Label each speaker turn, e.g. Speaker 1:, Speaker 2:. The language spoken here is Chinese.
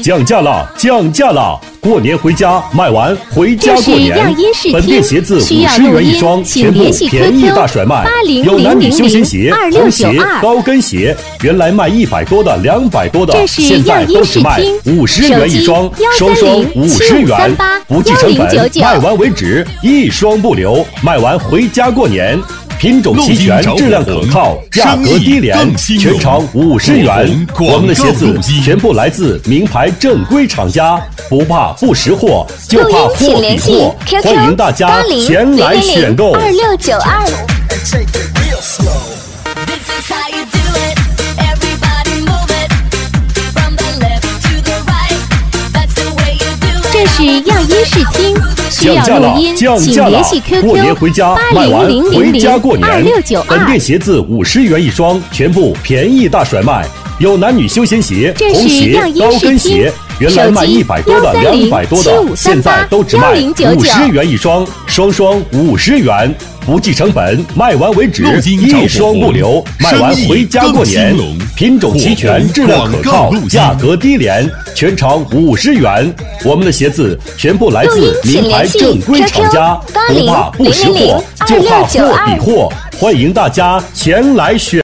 Speaker 1: 降价了，降价了！过年回家卖完，回家过年。本店鞋子50元一双，全部便宜大甩卖。有男女休闲鞋、童鞋、高跟鞋，原来卖100多的、200多的，现在都只卖50元一双，双双50元，不计成本，卖完为止，一双不留，卖完回家过年。品种齐全，质量可靠，价格低廉，全场50元。我们的鞋子全部来自名牌正规厂家，不怕不识货，就怕货比货。欢迎大家前来选购。
Speaker 2: 2692。这是样音视听，需要录音，请联系 QQ
Speaker 1: 过年回家卖完回家过年。
Speaker 2: 2692。
Speaker 1: 本店鞋子50元一双，全部便宜大甩卖。有男女休闲鞋、童鞋、高跟鞋，原来卖100多的、200多的，现在都只卖50元一双，双双50元，不计成本，卖完为止，一双不留，卖完回家过年。品种齐全，质量可靠，价格低廉，全场50元。我们的鞋子全部来自名牌正规厂家，不怕不识货，就怕货比货。欢迎大家前来选。